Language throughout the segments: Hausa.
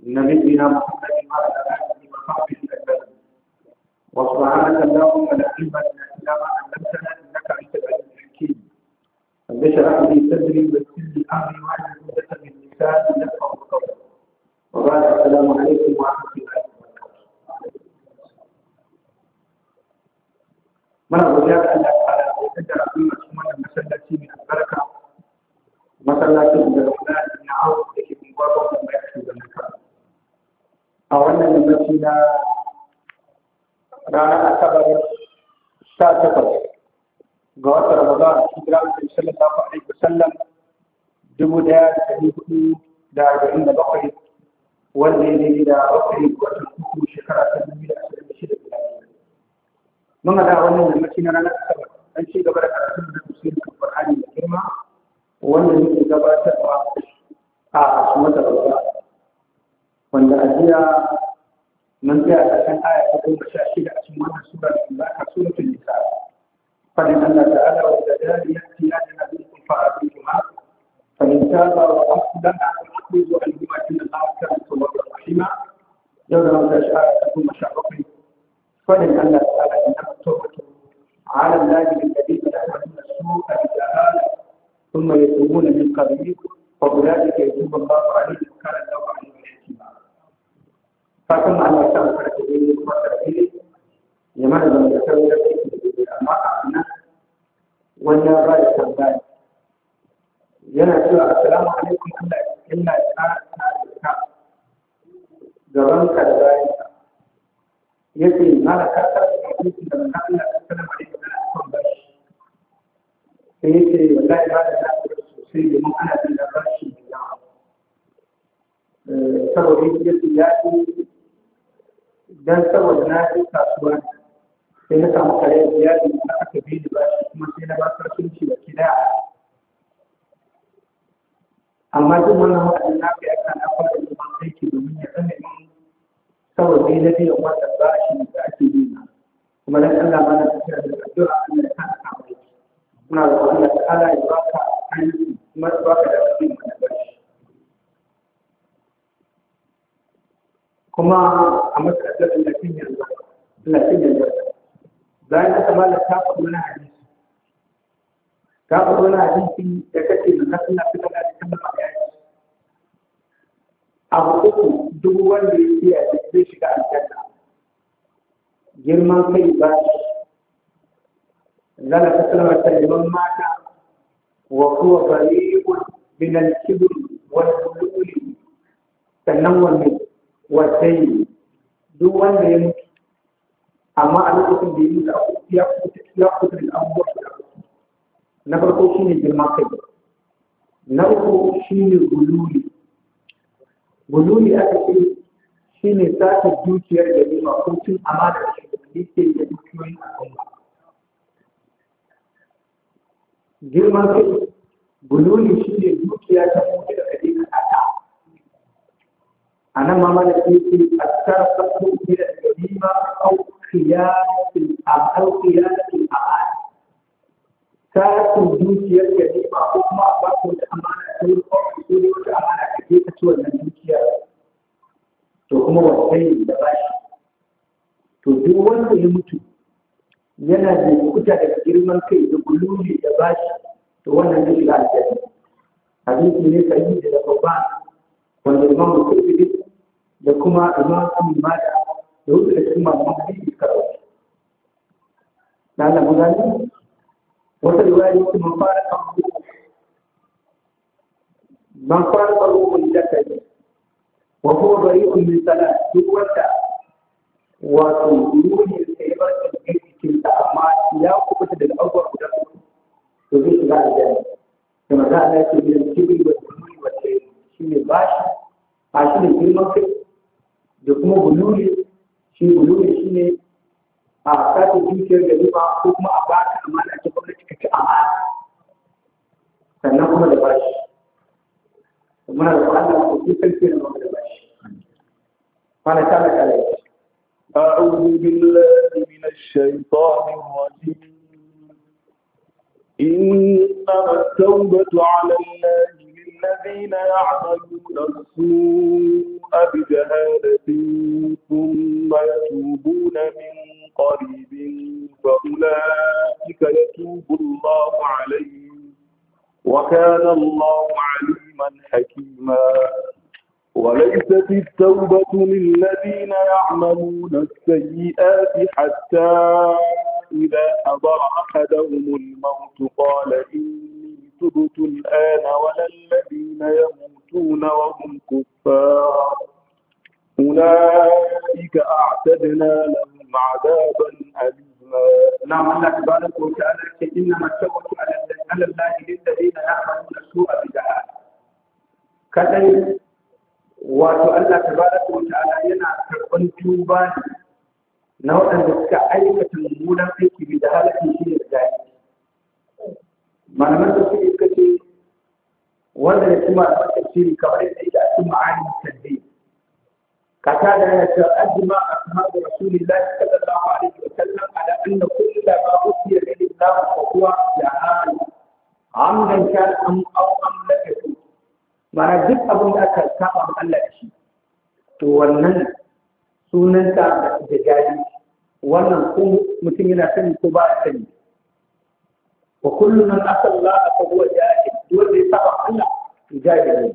نبينا محمد وعلى آله وصحبه أجمعين. وسبحانك اللهم لا علم لنا إلا ما علمتنا إنك أنت العليم الحكيم. رب اشرح لي صدري ويسر لي أمري واحلل عقدة من لساني يفقهوا قولي. وبعد السلام عليكم ورحمة الله وبركاته. من أرجع الله تعالى ويقدر أن سبحانه مسلتي من البركة مسلتي من الرحمن من عوض به من بابه وما يكتب لك. أولا نبتنا رانا أكبر شاتفر قوات رمضان إجراء صلى الله عليه وسلم جمودات تهيبه دار عند بقري والليل إلى بقري وتنكو شكرا تنميل أسر المشير من هذا أولا نبتنا رانا أكبر أنشي قبل أكثر من المسلم القرآن الكريمة والذي قبل تقوى سمة رمضان wanda a jiya mun tsaya a kan aya ta 16 a cikin wannan sura da Allah ka suratul nisa fadin Allah ta'ala wa tadari yati ya nabi fa'atuhuma fa in taba wa aslan a'udhu al-jumati Allah kana tawwabur rahima yau da mun tashi aya ta 17 fadin Allah ta'ala inna tawbatu ala allahi alladhi ya'maluna as-su'a bi jahala thumma yatubuna min qarib fa ulaika yatubu Allahu alayhim kana Allahu alayhim fatan Allah ta farko ne kuma tarbiyya ya mana da tsaro da take amma a wannan ba da tambaya yana cewa assalamu alaikum Allah illa ta gaban ka da bayan yace malaka ta hadisi da Allah sallallahu alaihi wasallam ba sai yace wallahi ba da sosai da mun ana da bashi saboda yake ya dan saboda na yi kasuwa sai na samu kare iyali da aka bi da bashi kuma sai na ba kasuwanci da kida amma duk wannan wa'adin na kai aka na fara da aiki domin ya zama min saboda na biyan wannan bashi da ake bi na kuma dan Allah ba na tafiya da addu'a Allah ya kana ka mai muna da Allah ta'ala ya baka aiki kuma ya baka da abin da bashi kuma a matsayin lafin yanzu bayan aka mala ta faɗi wani hadisi da kake da kasan na fitar da kan bayani abu uku duk wanda ya tsaya da zai shiga aljanna girman kai ba shi zala ta kalmar taliban mata wa kuwa bari'un min al-kibr wal bululi sannan wannan wasai duk wanda ya mutu amma a lokacin da ya mutu ya kuta da abubuwa da na farko shine girma kai na uku shine gululi aka ce shine sata dukiyar da ne ko cin amana da shi ke da dukiyoyin al'umma girma kai gululi shine dukiya ta mutu da kake kada أنا ما ملكت السرقة إلى الجريمة أو خيانة الأمان سرقة الدنيا الجريمة أو ما أبغى الأمانة تقول أو تقول الأمانة كيف تقول الدنيا تقوم وتسيء دباش تدور يموت yana da kuta da girman kai da gululi da bashi to wannan ne shiga aljanna hadisi ne sai da babban wanda imam Bukhari da kuma imam Ahmad da wasu da kuma hadisi karo dan Allah gani wata riwaya ce man fara abu mun da kai wa huwa bari'un min salat duk wanda wato ruhi sai ba ta cikin ta amma ya kubuta daga abubuwa guda uku to zai shiga aljanna kuma da Allah ya ce bil kibri wa kulli wa shi ne bashi a shi ne girman kai da kuma bululi shi ne a sake dukiyar da riba ko kuma a baka amana ta gwamnati ka ci amana sannan kuma da bashi muna da Allah ko shi kai ne da bashi mana ta da kare أعوذ بالله من الشيطان الرجيم إنما التوبة على الله للذين يعملون السوء بجهالة ثم يتوبون من قريب فأولئك يتوب الله عليهم وكان الله عليما حكيما. وليست التوبة للذين يعملون السيئات حتى إذا حضر أحدهم الموت قال إني تبت الآن ولا الذين يموتون وهم كفار أولئك أعتدنا لهم عذابا أليما. نعم الله تبارك وتعالى إنما التوبة على الله للذين يعملون السوء بجهالة. كذلك wato Allah tabaraka wa ta'ala yana karɓar tuba na waɗanda suka aikata mummunan aiki da halakin shi ne da jahili. Malaman tafsiri suka ce wanda ya ci malaman tafsiri kamar yadda yake a cikin ma'anin tadbi kata da yana cewa ajma ashabu rasulillahi sallallahu alaihi wa sallam ala anna kullu ma utiya bihi Allah fa huwa jahal amdan kana am aw amlakatu. Mana duk abin da aka saba ma Allah da shi to wannan sunanta da jahili, wannan ko mutum yana sani ko ba ya sani. wa kullu man asalla fa huwa jahil, wanda ya saba Allah to jahili.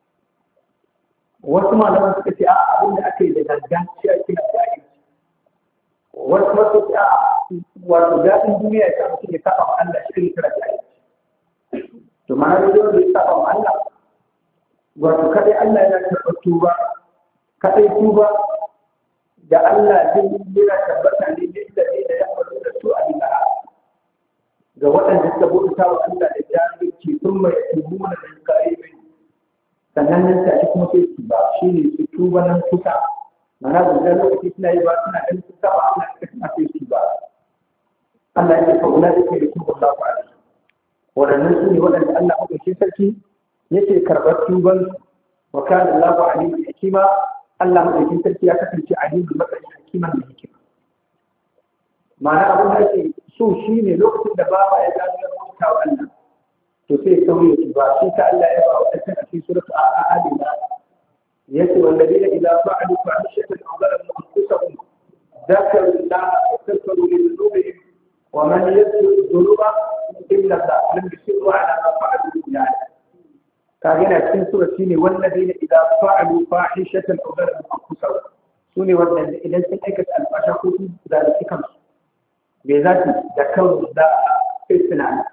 Wasu malaman suka ce a abin da aka yi da gangan shi ake na jahili. Wasu ma suka ce a wato daɗin duniya ya sa mutum ya saba ma Allah shi ne kira jahili. To ma'ana da wanda ya saba ma Allah wato kadai Allah yana karɓar tuba, kadai tuba da Allah zai yana tabbata ne da ya faru da su a bila ga waɗanda suka bauta wa Allah da jahilci sun mai tubu na da kaimin sannan nan ta kuma sai su ba shine su tuba nan kusa mana da lokaci suna yi ba suna ganin su saba Allah da kuma sai su ba Allah ya ce wala da ke tuba Allah ba waɗannan su ne waɗanda Allah madaukakin sarki yake karɓar tuban wa kana Allahu alimun hakima. Allah madaukakin sarki ya kasance alimun matsayin hakiman da hikima. Ma'ana abin da ake so shine lokacin da baba ya gano ya mutu wa Allah to sai sauye shi ba shi ta Allah ya ba wa ɗan a cikin suratul a'la yace walladina idza fa'alu fahishatan aw zalamu anfusahum dhakaru Allah fastaghfiru li dhunubihim wa man yaghfiru dhunuba illa Allah lam yusirru ala ma fa'alu yani كاجنا cikin sura shine walladina idza fa'alu fahishatan aw zalamu anfusahum sune wanda idan sun aikata alfasha ko su zalunci kansu bai zaki da kansu da istina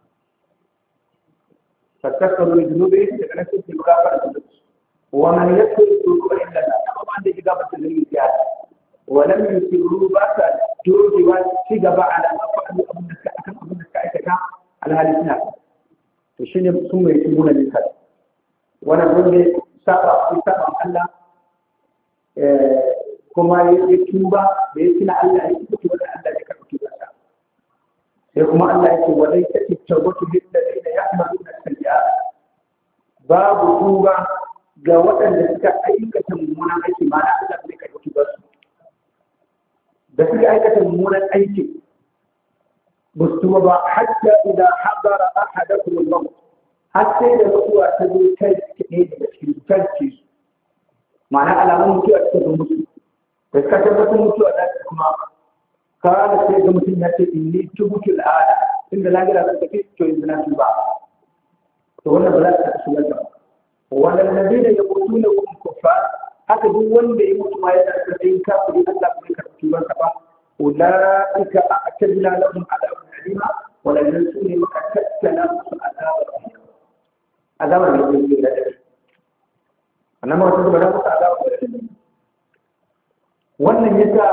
fatakkaru dhunubi da kana su gafara da su wa man yakfuru dhunuba illa Allah amma wanda ya gabata da zunubi ya wa lam yusiru ba ta dogewa ci gaba ala fa'alu abin da suka aikata alhalisina to shine sun mai tubuna ne kai wannan wanda saba Allah kuma ya tuba da ya tuna Allah ya tuba da Allah ya karɓi tuba sai kuma Allah ya ce walai ta tawbatu lil ladina ya'maluna as-sayyi'at babu tuba ga waɗanda suka aikata mummunan aiki ma Allah zai karɓi tuba su da suka aikata mummunan aiki ba su tuba ba hatta idan hadara ahadakum al-maut har sai da mutuwa ta zo kai ne daga cikin tarki ma'ana alamun mutuwa ta zo mutu da suka tabbatar mutuwa da kuma kana sai ga mutum ya ce inni tubutu al'ada inda lagira ta tafi to yanzu na tuba to wannan ba za ta shiga ba wannan nabi da ya mutu ne kuma kufa haka duk wanda ya mutu ma yana da sai kafiri Allah bai karɓi tuban sa ba ulaika a'tadna lahum adabun alima wala yansuni maka tattala musu azaba ne ke da dare annan ma wasu ba da musu azaba da dare wannan yasa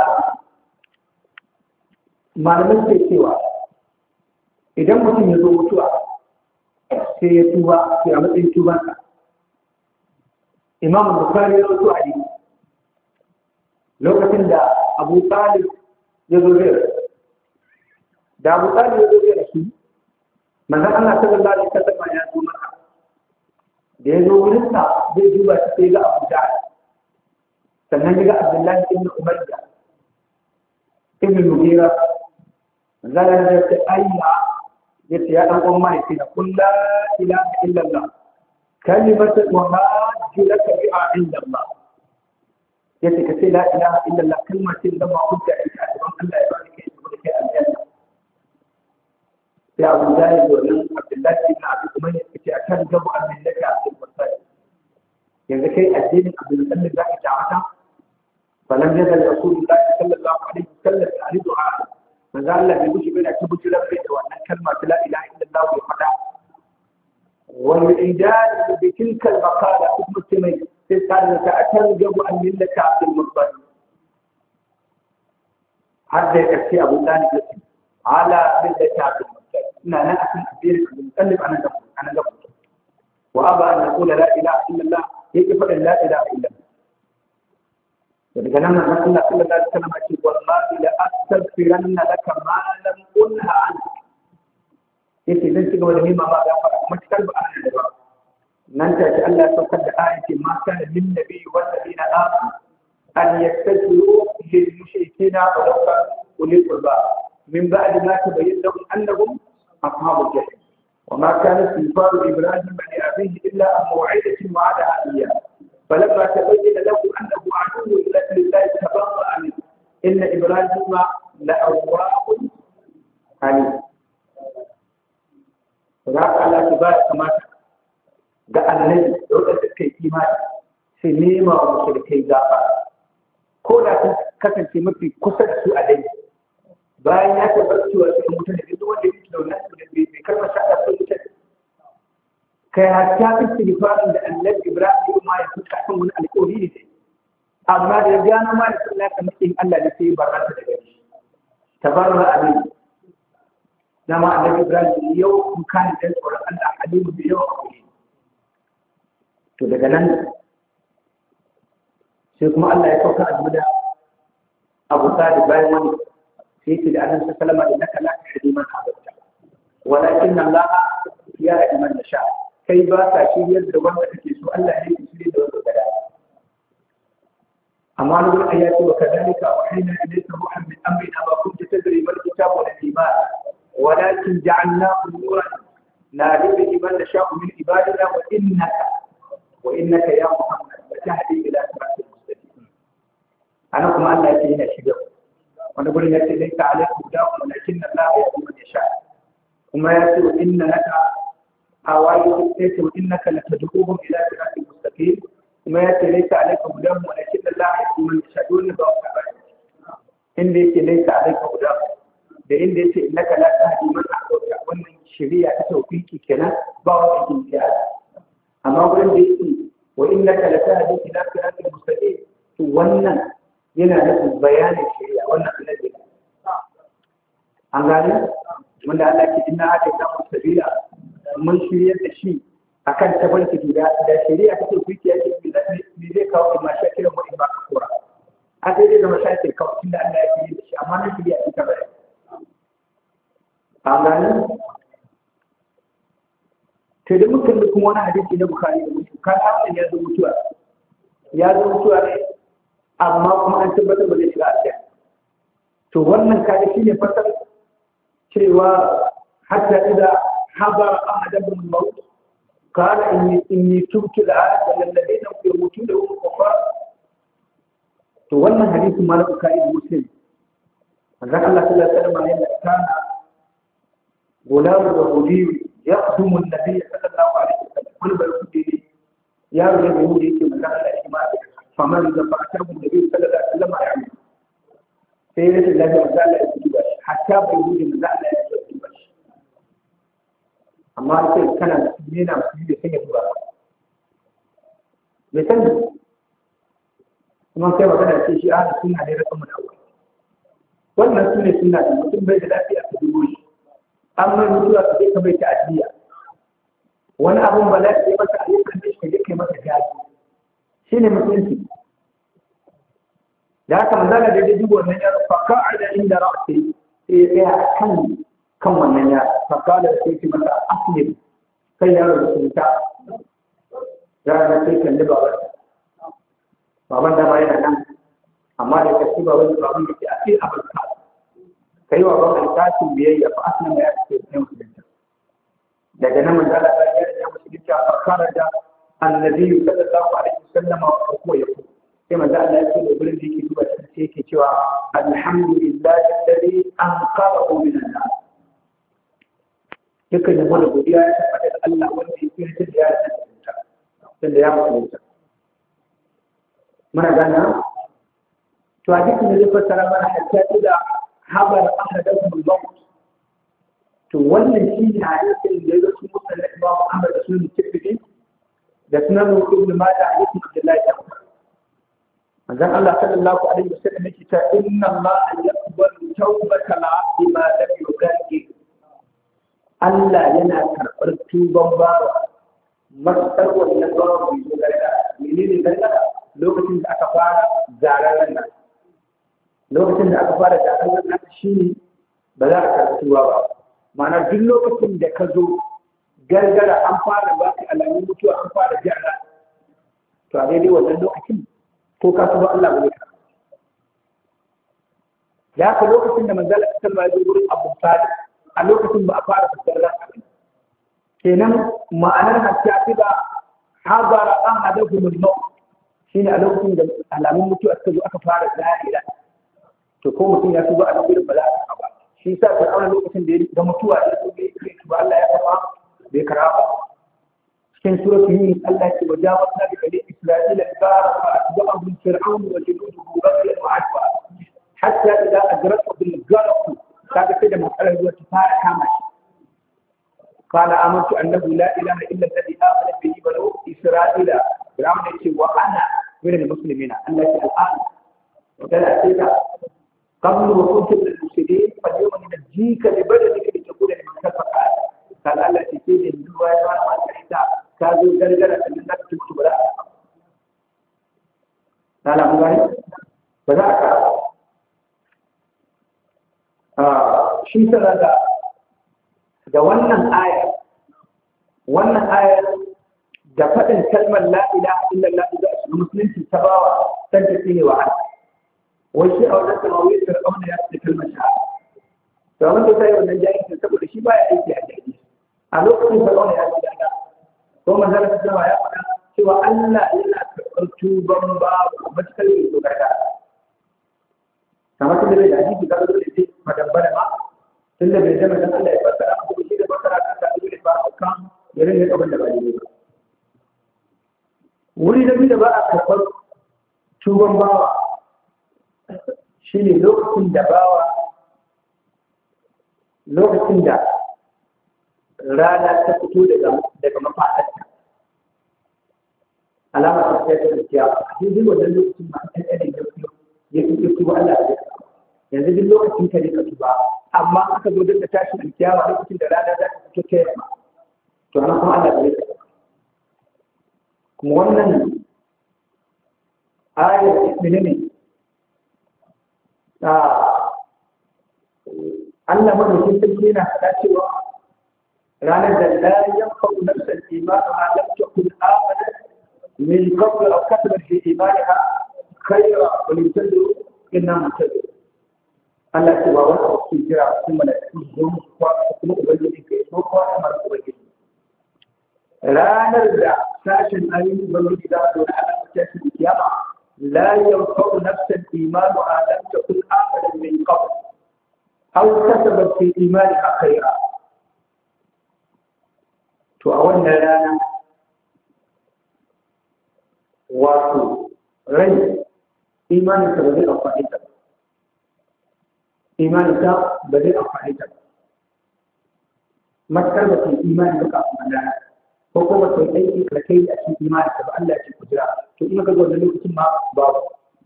malamin ke cewa idan mutum ya zo mutuwa sai ya tuba sai a matsayin tubansa Imam Bukhari ya rawaito hadisi lokacin da Abu Talib ya zo da Abu Talib ya zo da shi manzon Allah sallallahu alaihi wasallam ya zo maka da ya zo wurin sa zai duba shi sai ga Abu Jahl sannan ya ga Abdullahi ibn Umayya ibn Mughira manzon Allah ya ce ayya yace ya dan uwan mai da kullu ilaha illallah kalimatu wa ma julaka bi'a inda Allah yace ka ce la ilaha illallah kalma ce da ba hujja ita a gaban Allah ya bani kai saboda kai aljanna sai Abu Jahil wannan Abdullahi ibn Abi Umayya yace a kan gabu annaka Abdul Muttalib yanzu kai addinin Abdul Muttalib zaka ta haka falan yazal Rasulullah sallallahu alaihi wasallam ya'riduha manzo Allah bai gushi bai da kibuci rabbi da wannan kalma la ilaha illallah ya fada wal idad bi tilka al maqala ummatimai sai kana ta atarjabu an millaka Abdul Muttalib hadda kace Abu Talib yace ala millaka Abdul Muttalib ina nan akan addinin Abdul Muttalib ana ga wa aba an yaqula la ilaha illallah yake fada la ilaha illallah daga nan Allah sallallahu alaihi wasallam ce wallahi la astaghfiranna laka ma lam unha an yake zan ci gaba da nema ma gafara kuma cikar ba ana da ba nan ta ce Allah ya saukar da ayati ma kana lin nabi wal ladina amanu an yastaghfiru lil mushrikeena wa law kanu ulil qurba min ba'di ma tabayyana lahum annahum ashabul jahim وما كان استغفار ابراهيم لابيه الا عن موعده وعدها اياه فلما تبين له انه عدو لله تبرأ منه ان ابراهيم لأواه حليم فذاك على كبار كما ga annabi da wadanda suka yi imani sai nema wa mushrikai gafa ko da sun kasance mafi kusa da su a dai bayan ya tabbata cewa su mutane duk wanda yake da wannan da bai karba shaka sun mutane kai hatta istighfarin da annabi Ibrahim ma ya fuska kan wani alƙawari ne sai amma da ya gano ma da sallah ta mutum Allah ne sai barranta daga shi tabarra abin dama annabi Ibrahim yau kun kan da tsoron Allah alimu da yau akwai to daga nan sai kuma Allah ya sauka a da Abu Talib bayan wani sai ce da annabi sallallahu alaihi wasallam innaka la tahdi man ahbabta walakin Allah yahdi man yasha kai ba ka shiryar da wanda kake so Allah ne ke shirye da wanda kada amma nuru ayati wa kadhalika awhayna ilayka ruhan min amrina ma kunta tadri mal kitab wal iman walakin ja'alnahu nuran nahdi bihi man nasha'u min ibadina wa innaka ya Muhammad latahdi ila siratil mustaqim ana kuma Allah yake yana shigar wanda gurin yace laysa alaykum da'un walakin Allah yahdi man yasha kuma yace inna laka أوائل السيف وإنك لتدعوهم إلى صراط مستقيم وما يأتي ليس عليك هداهم ولكن الله يهدي من يشاء دون ضعف إن ليس عليك هداهم إن ليس إنك لا تهدي من أحببت وأن الشريعة توفيقك كنا بعض الامتياز أما أقول ليس وإنك لتهدي إلى صراط مستقيم وأن ينال بيان الشريعة وأن الذي أنغاني من الله إن هذا السبيل mun shiryar da shi akan tabarki da shari'a take fiki yake me zai kawo ma shakirin mu in ba ka kora a sai dai zama shakir kawai tunda Allah ya shirye da shi amma na shari'a ita ba amana to da mutum da kuma wani hadisi na Bukhari da Muslim kan hakan ya zo mutuwa ne amma kuma an tabbatar ba zai shiga aljanna to wannan kaga shine fasar cewa hatta idan حضر أحدهم الموت قال إني تبت الآن الذين يموتون لهم الكفار تولى حديث مالك كائن مسلم فذكر الله صلى الله عليه وسلم أن كان غلام يهودي يخدم النبي صلى الله عليه وسلم كل بالكتير يا رجل يهودي كما قال الإمام فمن إذا فأتاه النبي صلى الله عليه وسلم يعني سيرة الله تعالى حتى بيهودي من لا يجوز amma sai kana nena mutum da kai duba me san kuma kai magana ce shi ahli sunna ne rakan mu dawo wannan sunne sunna ne mutum bai da lafiya ka dubo shi amma mutuwa ka kai ka bai ta adiya wani abun ba lafiya masa ayyukan da shi kai masa gaji shine mutunci da haka manzala da ya dubo wannan yaro fa ka'ada inda ra'si sai ya kan wannan ya fakala da sai masa aslim sai yaro da sunta ya ga sai kan da baban da yana nan amma da kashi baban da ke asir abul ka kai wa baban tashin biyayya fa aslan ya ce sai mutunta daga nan manzo Allah ya mutunta fakara da annabi sallallahu alaihi wasallam ko ya sai manzo Allah ya ce da gurin da yake duba sai yake cewa alhamdulillahi alladhi anqadhahu min an-nar dukkan yabo da godiya ya tabbata da Allah wanda ya kirkir da ya tsanta tunda ya mutunta muna gana to a cikin da fassara mana hatta da habar ahadakum al-maut to wannan shi ne hadisin da ya zo cikin musnad Imam Ahmad da sunan Tirmidhi da sunan Ibn Majah hadisin Abdullah ibn Umar manzon Allah sallallahu alaihi wasallam yake ta inna Allah yaqbalu tawbatal 'abdi ma lam yughayyir Allah yana karɓar tuban bawa matsar wannan bawa mai zo gargara menene gargara lokacin da aka fara zararen nan lokacin da aka fara zararen nan shine ba za a karɓi tuba ba ma'ana duk lokacin da ka zo gargara an fara ba ka alamun mutuwa an fara jara to a daidai wannan lokacin ko ka tuba Allah ba zai karɓa ya ka lokacin da manzala sallallahu alaihi wasallam ya zo gurin Abu Talib a lokacin ba a fara fitar rana kenan ma'anar hatta ba hazara an hadahu min maut shine a lokacin da alamun mutuwa suka zo aka fara zahira to ko mutum ya tuba a lokacin ba za a ba shi yasa Fir'auna lokacin da ya ga mutuwa ya so bai tuba Allah ya kafa bai karaba cikin suratul Yunus Allah ya ce wa jawazna bi bani Isra'ila al-bahra fa atba'ahum fir'aun wa junuduhu baghyan wa adwa hatta idha adrakahu al-gharq kaga sai da matsalar ruwa ta fara kama shi qala amantu annahu la ilaha illa alladhi amana bihi banu isra'ila fir'aun yace wa ana min almuslimina Allah ya al'an wadala sai qablu wa kuntu min al-mufsidin fa yawma najika li badanika li takuna liman kafaka qala Allah ya ce da ruwa ya fara makarita ka zo gargara da nan ka tutu bara qala mun gani ba za ka shi sana da wannan ayar da faɗin kalmar la ilaha illallah da musulunci ta bawa san ta ne wa Allah wai shi a wannan samawiyar fir'auna ya ce kalmar shahada to wanda sai wannan jahilci saboda shi baya aiki a jahilci a lokacin fir'auna ya ce Allah ko manzon Allah ya faɗa cewa Allah yana karɓar tuban babu matakar yin dogarda kamar tunda bai da hadisi ka zo da shi madabbara ma tunda bai zama dan Allah ya fassara abu shi da fassara kan da dole ba kan yarin ne abin da ba ne ba wuri da da ba a karɓar tuban bawa shine lokacin da rana ta fito daga mafaɗarta alama ta tsaye da kiyama a cikin wannan lokacin ma ta tsaye da ya tuba Allah ya yanzu duk lokacin ka ne ka tuba amma aka zo da tashin alkiyama lokacin da rana za ta fito ta yamma to nan kuma Allah ya yi kuma wannan ayar ne Allah madaukakin sarki yana faɗa cewa ranar da la yanfa'u nafsan imanuha lam takun amanat min qabl aw kasabat fi imaniha khayra wa lam tadru inna mutadru Allah ce ba wanda ke jira kuma da zuwa kuma ubangiji kai so ko amar ubangiji ranar da sashin ayyukan ubangiji da zo da Allah ta ce kiyama la yanfa'u nafsan imanuha lam takun amanat min qabl aw kasabat fi imaniha khayra to a wannan rana wato rai imanin ta ba zai amfani ta imanin ta ba zai amfani ta matkar ba ta imani ba kafin Allah ko kuma ta aiki da kai a cikin imani ta ba Allah ya ce ku jira to in ka zo da lokacin ma babu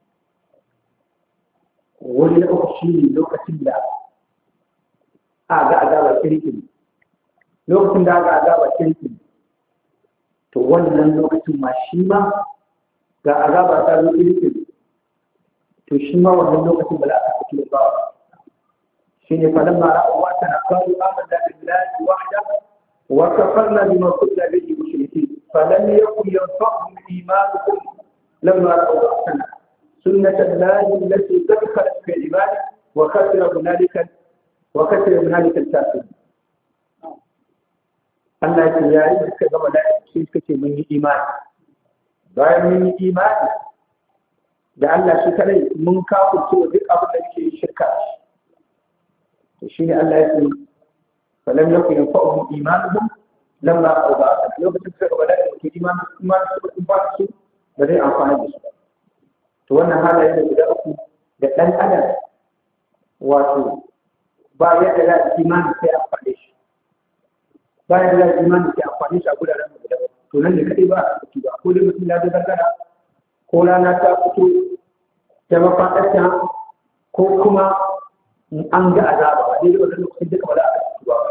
wani na uku shi ne lokacin da a ga azaba kirkiri lokacin da aka azaba kirki to wannan lokacin ma shi ma ga azaba ta zo kirki to shi ma wannan lokacin ba za a fito ba shi ne falan ma ra'a wa ta qalu amanna billahi wahda wa kafarna bima kunna bihi mushrikeen falam yakun yanfa'uhum imanuhum lamma ra'u ba'sana sunnata allahi allati qad khalat fi ibadihi wa khasira hunalika al-kafirin Allah ce yayin da suka gama da shi suka ce mun yi imani bayan mun yi imani da Allah shi kadai mun kafirce wa duk abin da yake shirka to shine Allah ya ce falam yakun yanfa'uhum imanuhum lamma awda'a lokacin da suka bada da imanin su ba su da zai amfana da su to wannan halaye da guda uku da dan adam wato ba yadda za a imani sai amfani shi ba yadda za a imani sai amfani shi a gudanar da guda to nan ne kadai ba a ciki ba ko dai mutum ya dogara ko rana ta fito ta mafaɗarta ko kuma an ga azaba a daidai wannan lokacin duka ba za a ciki ba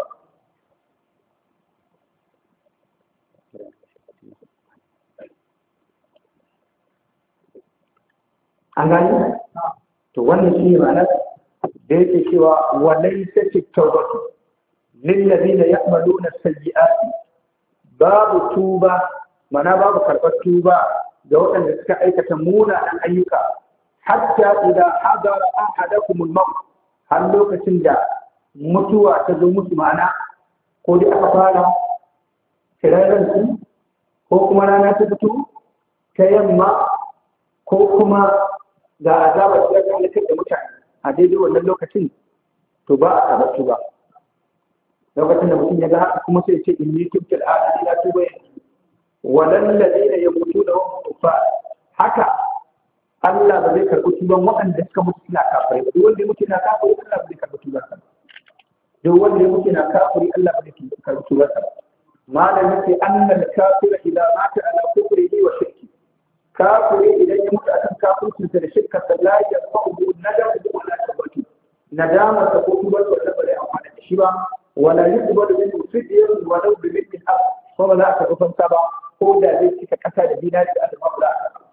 an gani to wannan shi ne ma'anar da yake cewa walaysa at-tawbatu lil ladina ya'maluna as-sayyi'ati babu tuba mana babu karɓar tuba ga waɗanda suka aikata munanan ayyuka hatta idan hadara ahadakum al-maut har lokacin da mutuwa ta zo musu ma'ana ko dai aka fara kirarren su ko kuma rana ta fito ta yamma ko kuma ga azabar da ta halakar da mutane a daidai wannan lokacin to ba a karɓar tuba lokacin da mutum ya ga haka kuma sai ce inni tubtu al-ana ila tuba walan ladina yamutuna wa hum kuffar haka Allah ba zai karɓi tuban waɗanda suka mutu suna kafirai ba duk wanda ya mutu na kafiri Allah ba zai karɓi tuban sa duk wanda ya mutu na kafiri Allah ba zai karɓi tuban sa malam yace annal kafira idza mata ala kufrihi wa shirki kafiri idan ya mutu akan kafircinsa da shirka sa la yanfa'u nadamu wala tawbatu nadama ta ko tuban sa ba zai amfana da shi ba wala yuqbalu minhu fidyatun wa law bi mithli al ko ba za ka kufanta ba ko da zai cika kasa da dinari da al-mabla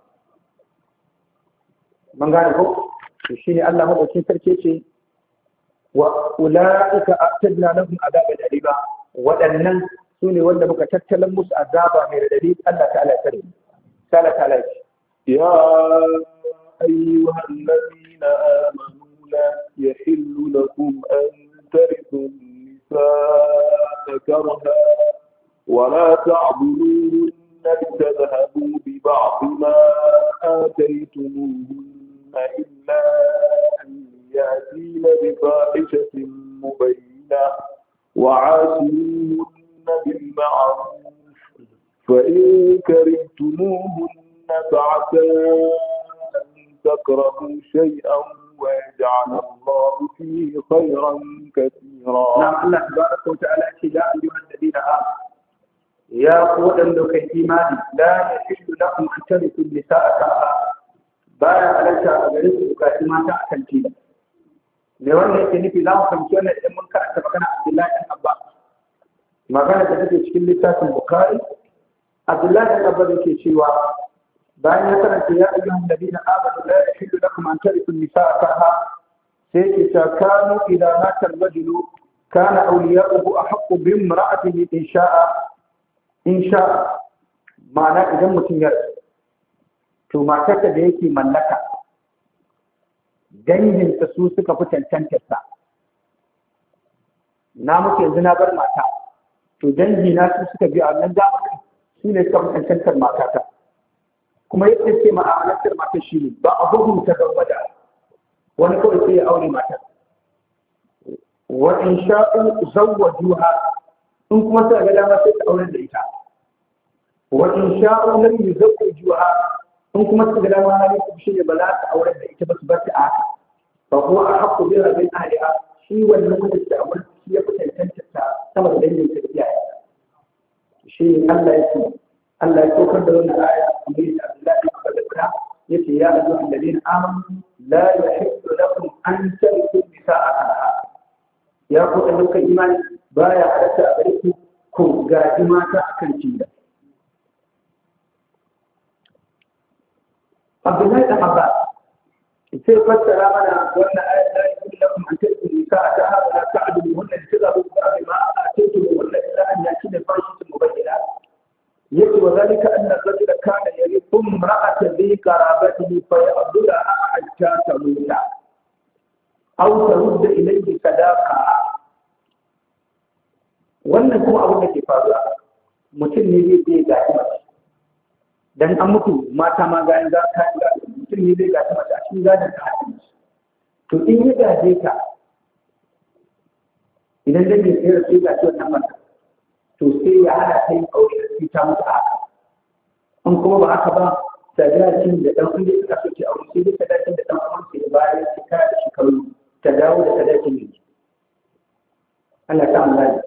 man gane ko shi ne Allah madaukakin sarki ce wa ulaika a'tadna lahum adaban aliba wadannan sune wanda muka tattalan musu azaba mai radadi Allah ta'ala ya kare قال تعالى يا أيها الذين آمنوا لا يحل لكم أن ترثوا النساء كرها ولا تعضلوهن لتذهبوا ببعض ما آتيتموهن إلا أن يأتين بفاحشة مبينة وعاشروهن بالمعروف فإن كرهتموهن فعسى أن تكرهوا شيئا ويجعل الله فيه خيرا كثيرا. نعم الله تبارك وتعالى يا أيها الذين آمنوا يا قوة لك إيمان لا يحل لكم أن ترثوا النساء كرها بايع عليك أغريتك كما تأكلتين لأن يكون في لا خمسون إذا منك أتبقنا عبد الله بن عباس ما كانت تجد في لسان البخاري عبد الله بن عباس yake cewa bayan ya karanta ya ayyuhan ladina amanu la yahillu lakum an tarithu an-nisaa karha sai yake cewa kanu idza mata ar-rajulu kana awliya'uhu ahaqqu bi imra'atihi in sha'a ma'ana idan mutum ya to matarsa da yake mallaka danginta su suka fi cancantarsa na muke yanzu na bar mata to dangi na su suka biya wannan zamanin shi ne suka fi cancantar matata kuma yadda ce ma'amalantar matar shi ne ba a bugun ta gaba da wani kawai sai ya aure matar wa in sha'u zawwajuha in kuma sai ga dama sai ta aure da ita wa in sha'u lam yuzawwijuha in kuma sai ga dama hali shi ne ba za ta aure da ita ba su bar ta aka fa huwa ahqqu biha min ahliha shi wannan mutum da aure shi ya fi cancantar ta sama da dangin ta iyaye shi Allah ya tokar da wannan aya kamar yadda Allah ya faɗa yace ya ayyuhal ladina amanu la yahillu lakum an tarithu nisaa karha ya ku da dukkan imani baya halatta a gare ku gaji mata akan cinda Abdullahi da Abbas sai fassara mana wannan aya la yahillu lakum an tarithu nisaa karha wa la ta'duluhunna litadhabu bi ma ataytumuhunna illa an yatina fahishatan mubayyinah يجي وذلك أن الرجل كان يرث امرأة ذي قرابته فيعبدها حتى تموت أو ترد إليه صداقها wannan kuma abin da ke faruwa mutum ne zai gaji mace dan an mutu mata ma ga za ka ga mutum ne zai gaji mace a cikin gadon ta haɗin to in ya gaje ka idan dai bai tsere sai gaji wannan mata to sai ya hana ta yin aure da sai ta mutu a haka in kuma ba haka ba sadakin da ɗan ƙungiyar suka so ke aure sai dai sadakin da ɗan ƙungiyar ya bayar shekara da shekaru ta dawo da sadakin yanzu Allah ta mu gane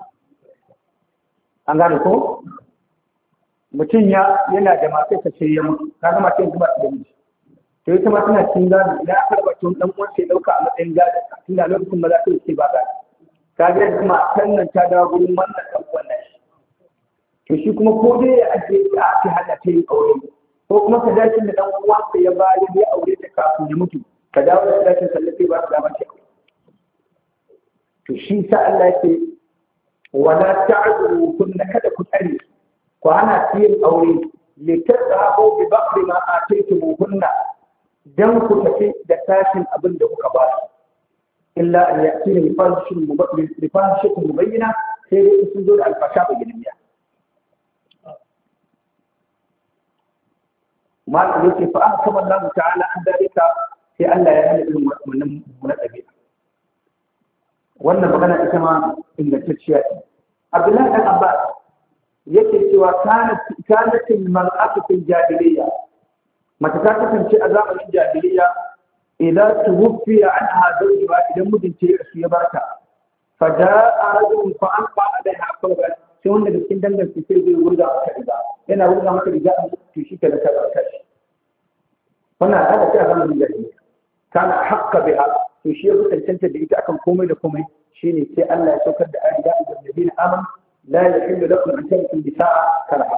an gane ko mutum yana da matarsa sai ya mutu kaga matar yanzu ba ta da miji to ita ma tana cikin gado idan aka raba tun dan uwan sai dauka a matsayin gado tunda lokacin maza sai ce ba gado kaga yanzu kuma sannan ta dawo gurin wannan dan uwan nan to shi kuma ko dai ya ajiye ta ake hada ta yin aure ko kuma sadakin da dan uwan sai ya bayar ya aure ta kafin ya mutu ka dawo da sadakin sallafi ba ta damar ta to shi sa Allah yake wala ta'dhu kunna kada ku tsare ku hana yin aure litadhabu bi ba'd ma ataytumuhunna dan ku tafi da tashin abin da kuka ba su illa an ya'tina bi fahishatin mubayyina sai dai sun zo da alfasha bayyaniya ma da yake fa ahkama Allah ta'ala an dalika sai Allah ya hana irin wannan ɗabi'a wannan magana ita ma ingantacciya ce Abdullahi dan Abbas yake cewa kanatin mar'atu fil jahiliyya mace ta kasance a zamanin jahiliyya idan tuwfiya anha zawjuha idan mijinta ya rasu ya barka fa da'a rajulun fa anqa alaiha qawlan sai wanda da cikin dangan sai zai wurga mata riga yana wurga mata riga to shi ke da ta barka shi wannan haka sai a zamanin jahiliyya kana haqqa biha to shi ya cancanta da ita akan komai da komai shine sai Allah ya saukar da ayat da alladhina amanu la yahillu lakum an tarku nisaa karaha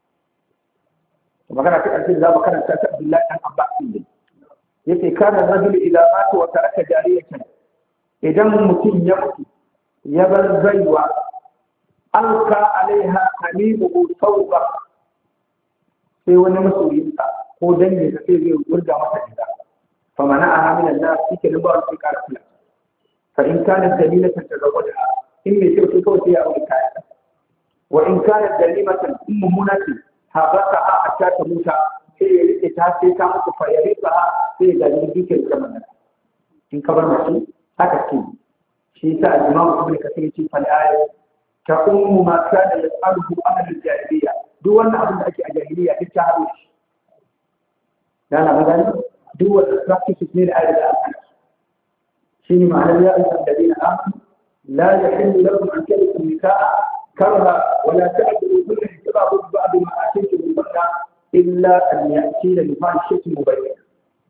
magana ta alfin da magana ta Abdullahi dan Abbas din yace kana rajul idan mata wa taraka jariyatan idan mutum ya mutu ya bar baiwa alka alaiha hamimu tawba sai wani masoyinsa ko dangi sai zai wurga mata gida فمنعها من الناس في كلمة في كارثة فإن كانت دليلة تزوجها إن يصير في كوتها أو الكائنة وإن كانت دليلة أم مناسب حبسها حتى تموت في إتهاسي كامت فيريقها في دليل كالزمن إن كبر ماشي هذا كين شيء الإمام ابن كثير في الآية كأم ما كان يسأله أهل الجاهلية دون أهل الجاهلية في التعريش لا مثلا دول practice من آل الآن شيء معنى يا أيها الذين آمنوا لا يحل لكم أن ترثوا النساء كرها ولا تعدلوا كل احترام بعد ما آتيتموهن إلا أن يأتين بفاحشة مبينة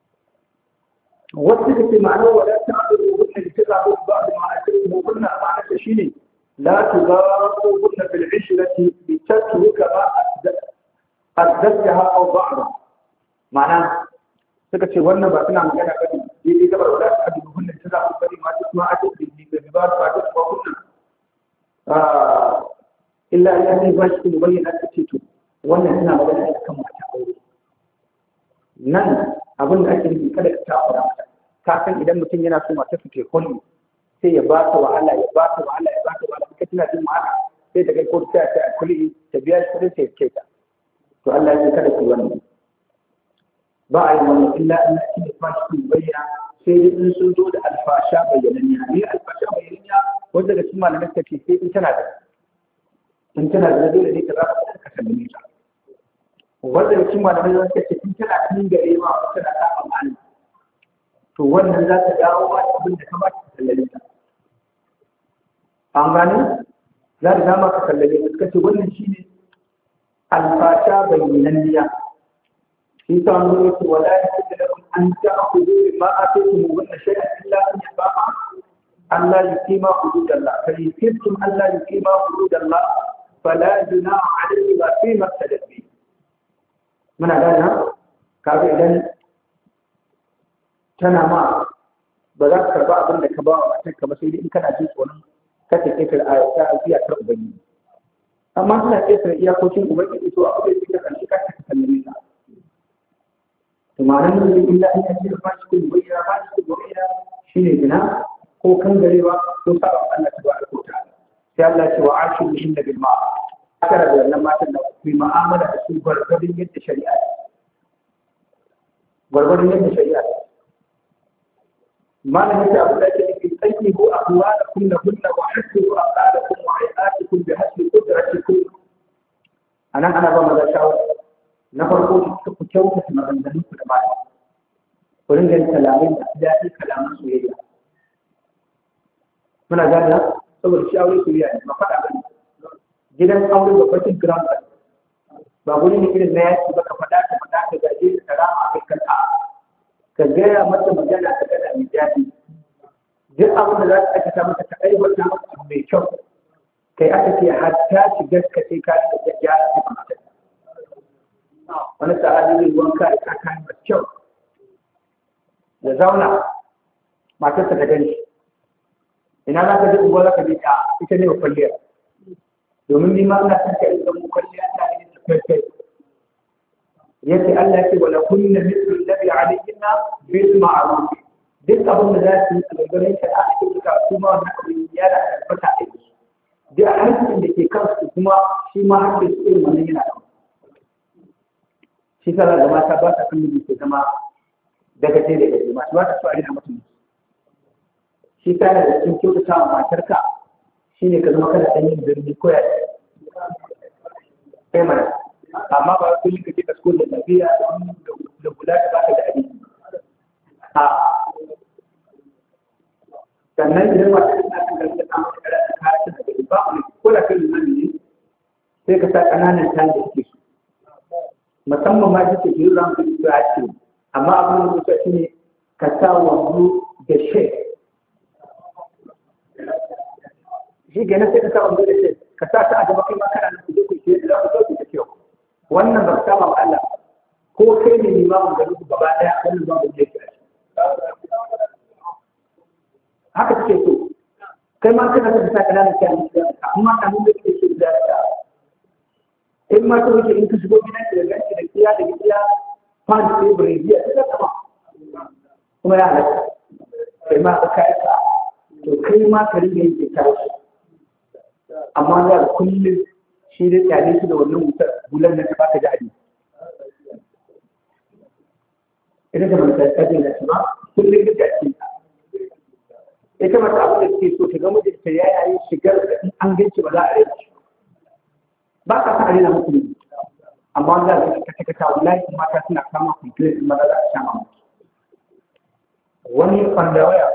والصفة معنى ولا تعدلوهن احترام بعد ما آتيتموهن معنى شيء لا تضاروهن بالعشرة لتترك ما أحدثتها أو بعضها معناه suka ce wannan ba suna magana ba ne daidai gabar wadda ta abin hunnan ta za ku bari masu kuma a cikin da ba su ake kuma hunnan illa ya ne ba shi kuma bayyana ta ce to wannan suna magana a kan mata aure nan abin da ake nufi kada ka takura mata ka san idan mutum yana so mata su ke kulli sai ya ba ta wahala ya ba ta wahala ya ba ta wahala ka tana jin wahala sai ta kai ko ta a kulli ta biya shi kudin ta ya ce ta to Allah ya ce kada ku wannan ba a yi wannan illa an ci da fashi bayyana sai dai in sun zo da alfasha bayyananniya ne alfasha bayyananniya wanda daga cikin malamai suka ce sai in tana da dole ne ka za ka sallame ta wanda daga cikin malamai suka ce in tana cikin gare ma tana da amana to wannan za ta dawo ba abin da ka ba ta sallame ta an gane za ta dama ka sallame ta suka ce wannan shine alfasha bayyananniya في قانون ولا يحل لكم أن تأخذوا مما آتيتموهن شيئا إلا أن يخافا أن لا يقيما حدود الله فإن خفتم أن لا يقيما حدود الله فلا جناح عليهما فيما افتدت به. من هذا كافي إذن كان ما بذلك بعض الكبار وأتيك بسيط إن كان أجيس ولم كتك الآية فيها تربية أما أنت كيف يأخذون أبيك إتوا أبيك أن شكاك تكلمين معنى إلا أن يأتي الفاسق المبين فاسق المبين شيء جنا هو كان قريبا يصاب الله تبارك وتعالى قال الله وعاشر بهن بالمعروف أكثر لما تنو في معاملة السوبر قبل يد الشريعة gwargwadon yadda shari'a malamin ta abu da ke nufi tsanki ko akuwa da kunna kunna wa haske ko al'ada kun wa hayati kun bi haske ko da rashin kun a nan ana ba maza shawara na farko ku kyautata maganganun ku da mata ku ringa yin kalamai da daɗi kalaman soyayya muna gane saboda shi aure soyayya ne ba faɗa ba ne gidan aure ba fatin kiran ba ba guri ne irin na yaki ba ka faɗa ka gaje ka rama a kai kanka ka gaya mata magana ta gada mai daɗi duk abin da za ka aikata mata ka aiwata mata abu mai kyau kai aka ce hatta shigar ka sai ka da gyara ta mata wani sahabi zai wanka da kaka mai kyau ya zauna matarsa ta gani ina za ka ji unguwa za ka bi ta ita ne wa kwalliyar domin ni ma ina son ka yi zama kwalliya ta ne ta kai yace Allah ce wala kunna mithlu alladhi alayhinna bil ma'ruf duk abin da za su yi a gargarin shari'a a cikin ka kuma wannan abin ya da tabbata a yi duk haƙƙin da ke kansu kuma shi ma haƙƙin su irin wannan yana da shi kala da mata ba ta kan miji ke zama daga sai da gaske masu ba ta so a rina mutum shi kana da cikin kyautata wa matarka shine ka zama kana ɗan yin birni ko ya kai mana amma ba kullum ka je ka da lafiya da kula da baka da abin a sannan idan wata ina kan garin da kama da karatun karatun da gari ba mu ko da kai limani ne sai ka sa ƙananan tayin da suke musamman ma jike ke yi ran kuɗi ko a ce amma abin da kusa shi ne ka sa wanzu da shek shi ke sai ka sa wanzu da shek ka sa ta a gaba kai ma kana nan ku je ku ce da za ku zo ku ta kyau wannan ba ta ba Allah ko kai ne limamin gari ku gaba daya wannan ba mu je ki haka take so kai ma kana da ta kana da kai amma kan da kake so da ta in ma to kake in ka shigo gidan da ganci da kiya da kiya fan sai breziya ta kama kuma ya halaka kai ma ka kai ka to kai ma ka ringa yin ta amma da kullum shi da kyale shi da wannan wutar bulan nan ta baka da abi idan ka manta ka da shi ba kullum da shi ita mata abu da take so ta ga mijinta ya yayi shigar da in an ganci ba za a rage ba ka sa arena mutum amma za ka ta wallahi mata suna kama complaint din maza da sha mamaki wani kwanda waya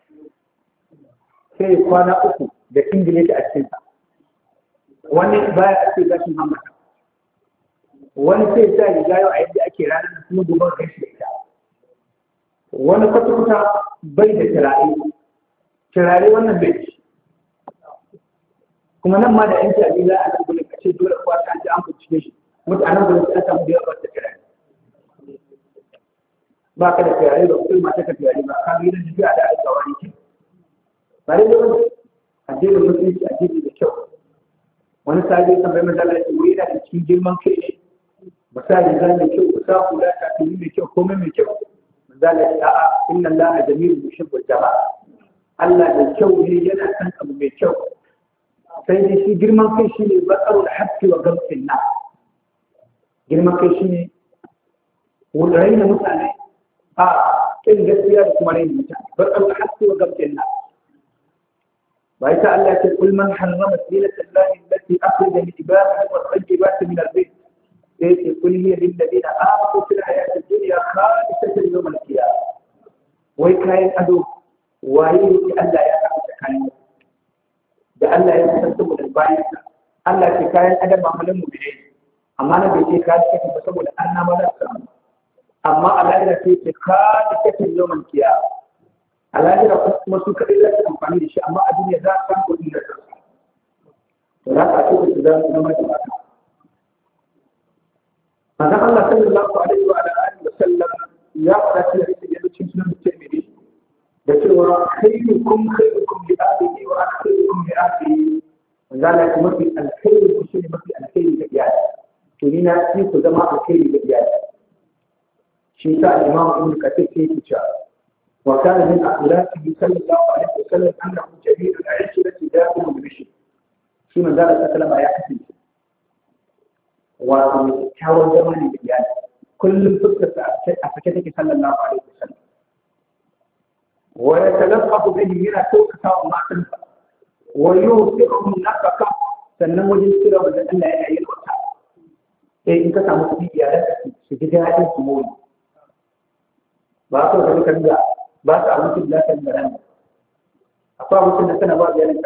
sai kwana uku da ingilishi a cikinsa wani baya ake gashin hamata wani sai sa riga yau a yadda ake ranar da kuma dubar kai shi da ita wani kwata-kwata bai da turare wannan bai ci kuma nan ma da yanci a za a nan gudun kashe dole kuwa ta an ji an kuci shi mutanen gudun su an samu da yawa da turare ba ka da turare ba kuma mata ka turare ba ka gidan jiya da aika wani ke ba da yawan addinin musulunci addini da kyau wani sabi kan bai mazala ya wuri da cikin girman kai ne ba sa riga mai kyau ba sa kula ta tuni mai kyau komai mai kyau mazala ya a'a inna allaha jamilun yuhibbul jama'a Allah da kyau ne yana san abu mai kyau sai dai shi girman kai shine batsarul haqqi wa gamsin na girman kai shine wurai na mutane a kin gaskiya da kuma rainin mutane batsarul haqqi wa gamsin na وإذا الله تقول من حرم زينة الله التي أخرج من عباده والطيبات من الرزق قل هي للذين آمنوا في الحياة الدنيا خالصة يوم القيامة وكاين أدو ويريد ألا يعلم كاين da Allah ya san saboda bayan Allah ke kayan adam amalin mu ne amma na bai ce ka ce ba saboda annaba da amma Allah ya ce ka ce yawan kiyama a lahira kuma su kaɗai za su amfani da shi amma a duniya za a san kuɗi da kansu to za a ce da su za su zama da mata manzon Allah sallallahu alaihi wa alihi wa sallam ya faɗa cewa yake da cikin sunan Tirmidhi da cewa khairukum li ahlihi wa ana khairukum li ahlihi manzon Allah ya mafi alkhairi ku shine mafi alkhairi ga iyali to ni na ci ku zama alkhairi ga iyali shi sa Imam Ibn Kathir yake cewa وكان من أخلاقه صلى الله عليه وسلم أنه جميل العشرة داخل بشر في من ذلك كلام يحكي وكاوى زمن الرجال كل فكرة sake take sallallahu alaihi wasallam wa yatalaqabu bihi yana tokata wa matansa wa yusiru nafaka sannan wajen kira wajen Allah yana yin wata sai in ka samu kuɗi iyalan ka su ji daɗin su mori ba so ka duka duka ba su abincin da ka yi ran akwai abincin da kana ba iyalan ka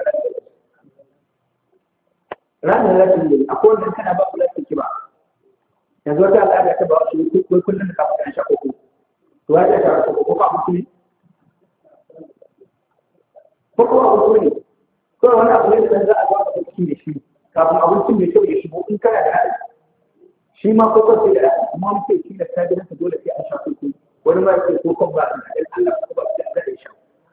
ranar rashin ne akwai wanda kana ba kula ki ba yanzu wata al'ada ta ba su kullum da kafin sha uku to ya ta ko ba mutum ko abu ne ko wani abu ne da za a ba ka cikin da shi kafin abincin mai kyau ya shigo in kana da hali shi ma ko sai da kuma mun ce shi da ta gidan ka dole sai an sha uku wani ma yake ko kan ba dan Allah ko ba da sha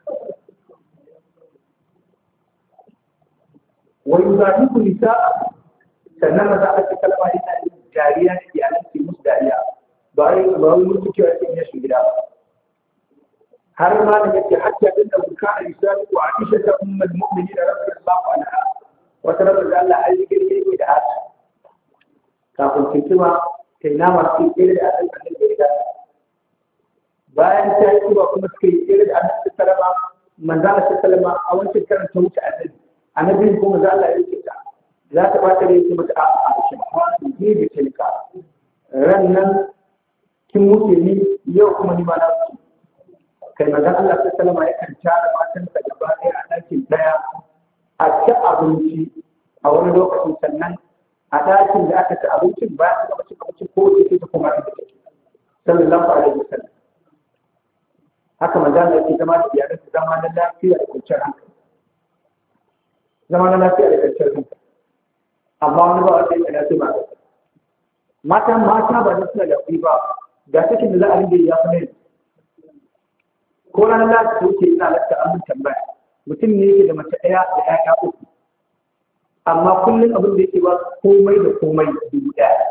wa yuzahiku nisaa sannan maza aka kalma ina jariya da iyalan ke musu dariya ba wai mutu cewa sai ya shiga gida har ma da yake hatta inda kana isali wa Aisha ta ummul mu'minin radiyallahu anha wa tarabba da Allah ayi girgi da haka kafin kitima kai na ma sai kire da Allah da ya bayan ta yi kuma suka yi kire da Allah sallama manzala sallama a wancan karanta wuce annabi kuma za Allah ya ce ta za ta bata da yake mata a shi ba ne da tilka ran nan kin muke ni yau kuma ni ma na su kai manzon Allah sallallahu alaihi wasallam ya kanta da matan sa gaba ɗaya a ɗakin ɗaya a ci abinci a wani lokacin sannan a ɗakin da aka ci abincin ba a gaba cin abinci ko ce ta kuma da take sallallahu alaihi wasallam haka manzon Allah yake zama da iyalan zama na lafiya da kwanciyar hankali zama na lafiya da kwanciyar hankali amma wani ba wanda ya lafiya ba mata ba da suna da kuɗi ba ga cikin da za a rinda ya fi ne ko ranar lafiya da wuce ina lafiya an mun tambaya mutum ne yake da mace ɗaya da ƴaƴa uku amma kullum abin da yake ba komai da komai dubu ɗaya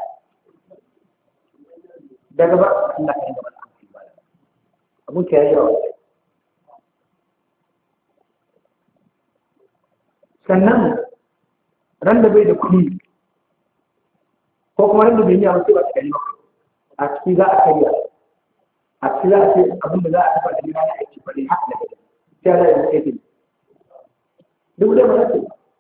daga ba Allah ka yi gaba da abin ka yi yawa sannan ran da bai da kuɗi ko kuma ran da bai yi a wasu ba ta kari ba a ciki za a karya a ciki za a ce abin da za a taɓa da gina na aiki faɗi haka da gani sai ala yanzu aiki duk da mana ce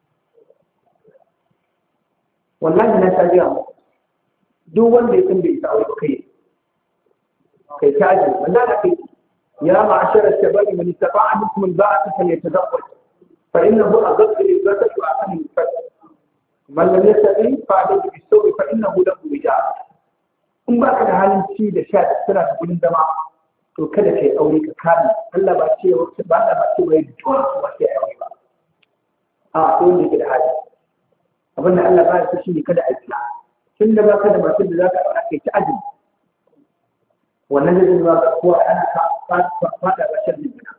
wallahi na ta jiya duk wanda ya san bai isa aure kai caji wallahi na kai ya ma'asharar shabari man istafa'a minkum al-ba'ata falyatazawwaj fa innahu aghaddu lil-basari wa ahsanu lil-farj man lam yastati fa'alayhi bis-sawmi fa innahu lahu wijaa in ba ka da halin ci da sha da sira da gurin zama to kada kai aure ka kame Allah ba ce wai dole ko sai aure ba a ko ne ke da hali abin da Allah ba ya so shi ne kada a yi tun da ba ka da masu da za ka aure kai ta azumi wannan zai zama ba kowa ana fada ba shan jina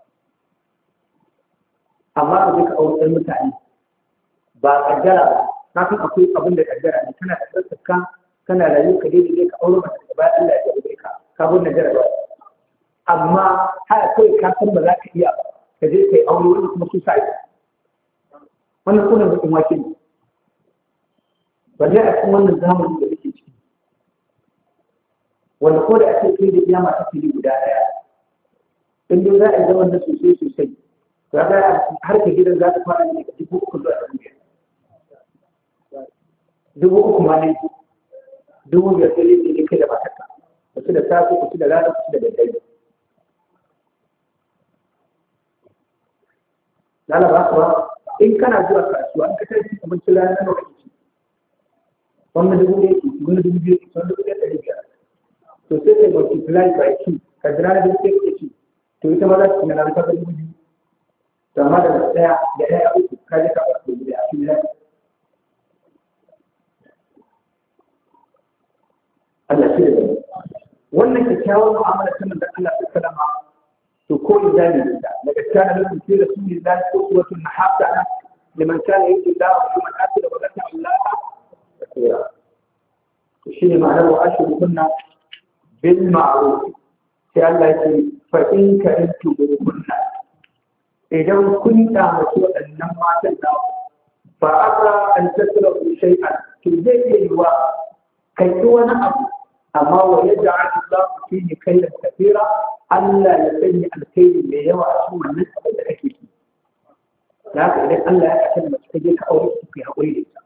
amma ka je ka aure ɗan mutane ba kaddara ba na san akwai abin da kaddara ne kana da tsarkaka kana rayu ka daidai ka aure mata da bayan Allah ya aure ka bin najara ba amma haka kawai ka san ba za ka iya ka je kai aure wanda kuma su sai wannan kunan da kuma wake ne ba dai a cikin wannan zamanin da muke ciki wanda ko da ake kai da iya mata fili guda daya in dai za a yi zaman da sosai sosai to ga har ka gidan za ta fara ne ka dubu uku zuwa dubu uku ma ne dubu biyar sai ne kai da matarka ku ci da safe ku ci da rana ku ci da daddare lalaba kuwa in kana zuwa kasuwa in ka tafi abincin rana nawa kake ci wannan dubu ɗaya ke wani dubu biyu ke wani dubu ɗaya ɗari biyar to sai kai multiply by 2 ka jira da dubu ɗaya ke ci to ita ma za ta ci na rana ta dubu biyu to amma da ɗaya da ɗaya uku ka je ka ɓarke dubu ɗaya a cikin lafiya Allah shi da wannan kyakkyawar mu'amala ta manzon Allah sallama to ko idan da daga kana nufin fi rasulillahi uswatun hasana liman kana yuti Allah wa liman atara wa zakara Allah kathira to shine ma'anar wa ashru kunna bil ma'ruf sai Allah ya ce fa in karintu kunna idan kun da mutu wadannan matan da fa aka an tasra shay'an to zai yi wa kai wani abu amma wa yaj'al Allah fihi khayran kathira Allah ya sanya alkhairi mai yawa a cikin wannan abin da kake yi da haka idan Allah ya kace mace ta je ka aure ta kai hakuri da ita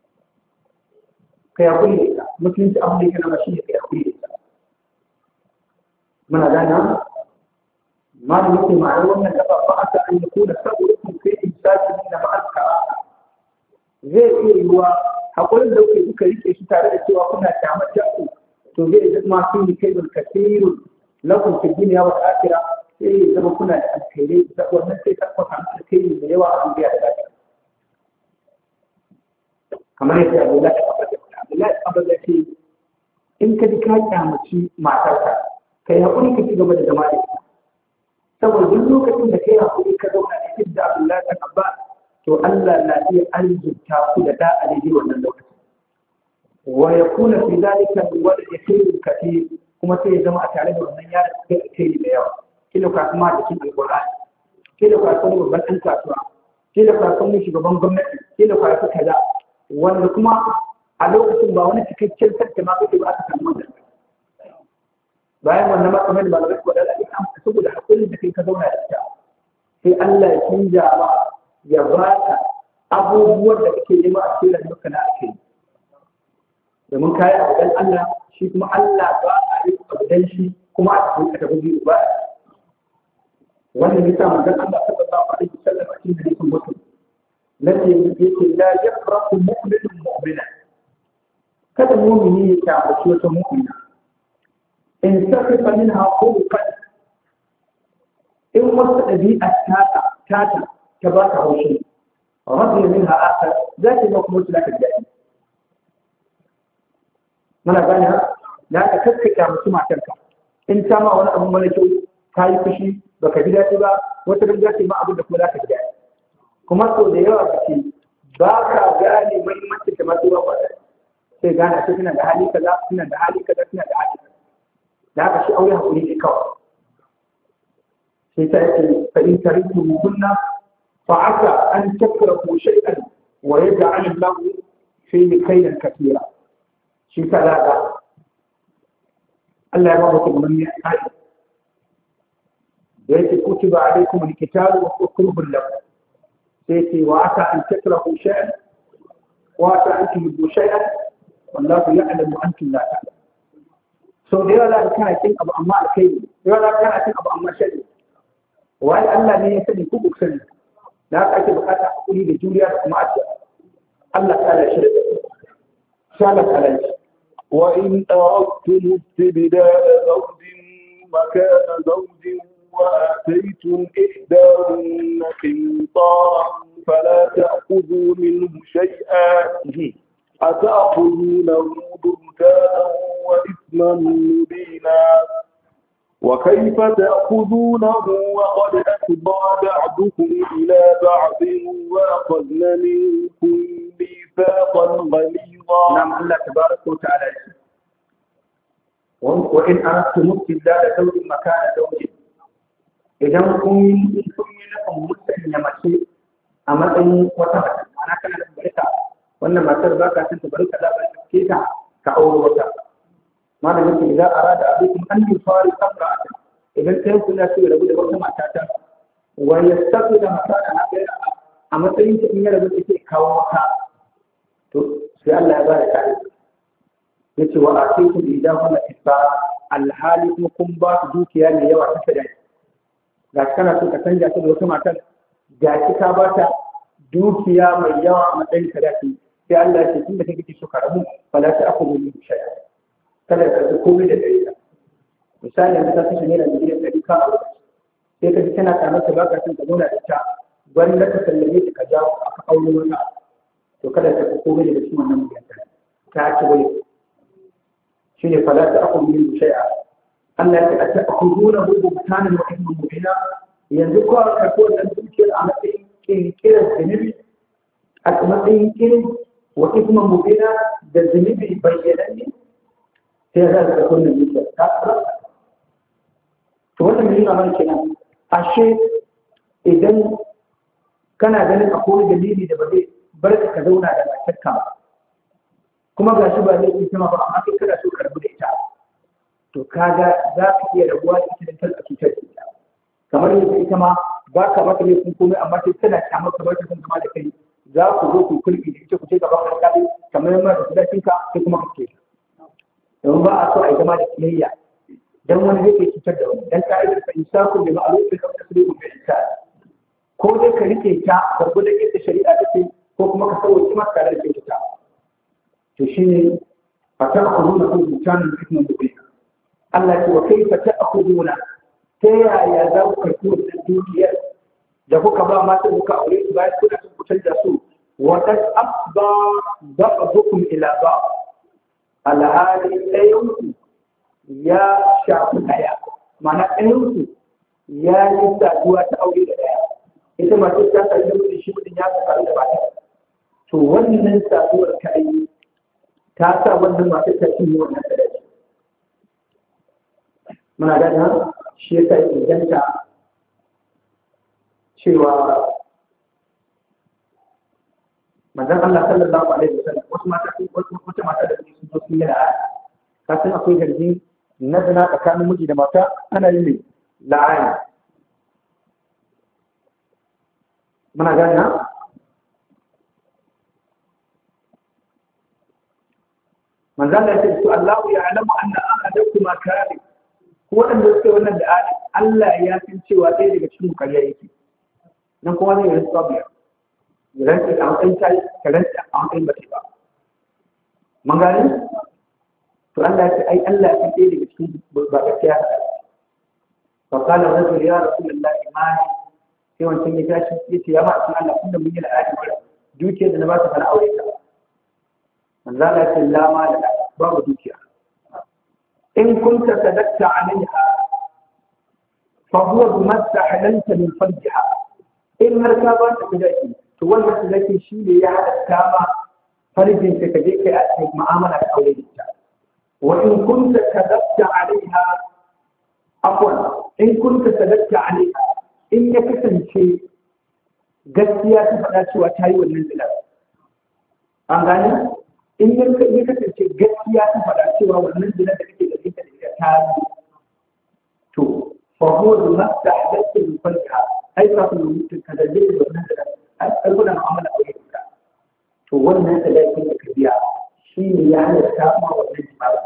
kai hakuri da ita mutunci abin da kana shi ne kai hakuri da ita muna gana malamin yake ma'anar wannan gaba ba aka an yi da saboda kun kai insaki na ma'alka zai iya yiwa hakurin da kuka rike shi tare da cewa kuna kyamar jaku to zai zama sun yi kai bulkasirun lakum fi dunya wal akhirah sai ya zama kuna da alkhairai da wannan sai ka kwata alkhairi da yawa a duniya da lafiya kamar yadda Abdullahi Abdullahi ce in ka ji ka kyamaci matarka kai hakuri ka ci gaba da zama da ita saboda duk lokacin da kai hakuri ka zauna da ita da Abdullahi ta Abba to Allah na iya arzuta ku da da'a da wannan lokacin wa yakuna fi zalika wal yakhir kathir kuma sai ya zama a tare da wannan yaron kai alkhairi da yawa kila ka kuma da cikin alqur'ani kila ka kuma babban dan kasuwa kila ka kuma shugaban gwamnati kila ka kuma kaza wanda kuma a lokacin ba wani cikakken sarki ma kake ba aka samu wannan bayan wannan ma kamar da malamai ko da Allah saboda hakurin da kai ka zauna da ita sai Allah ya canja ba ya baka abubuwan da kake nema a cikin rayuwarka na alkhairi domin kayi abu dan Allah shi kuma Allah ba a yi abu dan shi kuma a cikin ka tafi ba wannan yasa manzon Allah sallallahu alaihi wasallam a cikin hadisin muslim lalle yake la yafraku mu'minun mu'mina kada mu'mini ya kyamuci wata mu'mina in sakifa minha khuluqan in wata ɗabi'a tata ta ba ka haushi radiya minha akhar za ta ba kuma tulaka daɗi muna gane da aka kaskaka musu matarka in ta ma wani abu mara kyau ka yi fushi baka ji daɗi ba wata rin za ta yi ma abin da kuma za ka ji daɗi kuma sau da yawa kake ba ka gane muhimmancin da masu ruwa kwata sai gane a suna da hali kaza suna da hali kaza suna da hali kaza da haka shi aure hakuri ne kawai sai ta yake fa in tariku muhunna fa asa an takrahu shay'an wa yaj'al Allahu fihi khayran katira shi ta zaga Allah ya ba mutum mun ya kai da yake kutiba alaikum alkitabu wa kurhun lakum sai ce wa aka an takrahu shay'an wa aka an tuhibbu shay'an wallahu ya'lamu antum la ta'lamun so da yawa za ka kana kin abu amma alkhairi da yawa za ka kana kin abu amma shari wai Allah ne ya sani ku ku sani da haka ake bukata hakuri da juriya da kuma addu'a Allah ta da shi shala kalai وإن أردتم استبدال زوج مكان زوج وآتيتم إحداهن قنطارا فلا تأخذوا منه شيئا أتأخذونه بهتانا وإثما مبينا وكيف تأخذونه وقد أفضى بعضكم إلى بعض وأخذن منكم ميثاقا غليظا. نعم الله تبارك وتعالى وإن أردتم استبدال زوج مكان زوج إذا كن لكم مسلم mace a matsayin wata mace ana kana da barka wannan matar ba ka san ta barka da ba ke ta ka aure wata malamin ki idan arada abikum an yufari amra'atan idan kai kula sai rabu da wata mata ta wa yastaqila makana na kai a matsayin ta in ya rabu take kawo wata to sai Allah ya bada kai yace wa atikum idan wala isa alhali kuma kun ba su dukiya mai yawa ta sadaki ga kana so ka canja ta da wata matar ga ka ba ta dukiya mai yawa a matsayin sadaki sai Allah ya ce tunda kake so ka rabu fala ta akhudhu min shay'a kada ka ji komai da dare misali yanzu ka kashe naira miliyan 100 ka sai ka ji kana tsanar ta baka son ka zauna da ita wanda ka sallame ta ka jawo aka aure wata to kada ka ji komai da cikin wannan miliyan ta ci wani shine fala ta akhudhu min shay'a Allah ya ce akhuduna hu butanan wa ithman mubina yanzu ko ka ko wannan dukiyar a matsayin kirkirar zunubi a matsayin kirin wa ithman mubina da zunubi bayyananne sai za ka kunna zuciya ta fara to wannan ne yana kenan ashe idan kana ganin akwai dalili da ba zai bar ka zauna da matarka ba kuma gashi ba zai yi sama ba amma kai kana so ka rabu da ita to kaga za ka iya rabuwa da ita da a cutar da ita kamar yadda ita ma ba ka mata laifin komai amma sai tana kyamar kamar ta san zama da kai za ku zo ku kulki da ita ku ce gaba da alƙali kamar yadda da sadakin ka sai kuma ka ce domin ba a so a yi zama da kiyayya dan wani zai ke cutar da wani dan ka'idar fa insaku bi ma'ruf ka tasrihu bi ihsan ko dai ka rike ta gurgurdan yadda shari'a ta ce ko kuma ka sauke maka tare da kyautata to shine fa ta'khuduna bi mutanin hikman bi Allah ce wa kaifa ta'khuduna ta yaya za ku karɓi wannan dukiyar da kuka ba mata kuka aure su bayan kuna son ku canza su wa qad afda ba'dukum ila ba'd alhali ɗayanku ya shafi ɗaya ma'ana ɗayanku ya yi saduwa ta aure da ɗaya ita mace ta sa da mutum shi mutum ya sadu da mata to wannan saduwar ta yi ta sa wannan mace ta cinye wannan sadaki muna gani shi ya sa inganta cewa manzon Allah sallallahu alaihi wasallam wata mata da su zo sun yi la'ani ka san akwai zargi na zina tsakanin miji da mata ana yin la'ani muna gani ha manzon Allah ya ce to Allah ya alamu anna ahadakum kari waɗanda suke wannan da Allah ya san cewa ɗaya daga cikin ƙarya yake nan kuma zai yi sabiya rantsi a matsayin tayi ka rantsi a matsayin ba ba mun gani to Allah ya ce ai Allah ya san ɗaya daga cikin ba gaskiya fa qala rajul ya rasulullah imani sai wancan ya tashi yace ya ma a cikin Allah tunda mun yi la'adi ba dukiyar da na ba ta fara aure ta manzo Allah ya ce la ma da babu dukiya إن كنت صدقت عليها فهو بما استحللت من فرجها إن مركبات تلاقي تولى تلاقي شيء يعرف كما فرج تكذيك أتيك معاملة أولادك وإن كنت صدقت عليها عفوا إن كنت صدقت عليها إن يكتم شيء gaskiya ta faɗa cewa ta yi wannan zina an gane in ya kasance gaskiya ta faɗa cewa wannan zina da kake da ita da ita ta yi to fa huwa bi mastahdathu min farjiha ai fa kun mutum ka da zai da wannan zina ai kuna mu'amala aure da to wannan sadakin da ka biya shi ne ya halatta ma wannan jima'a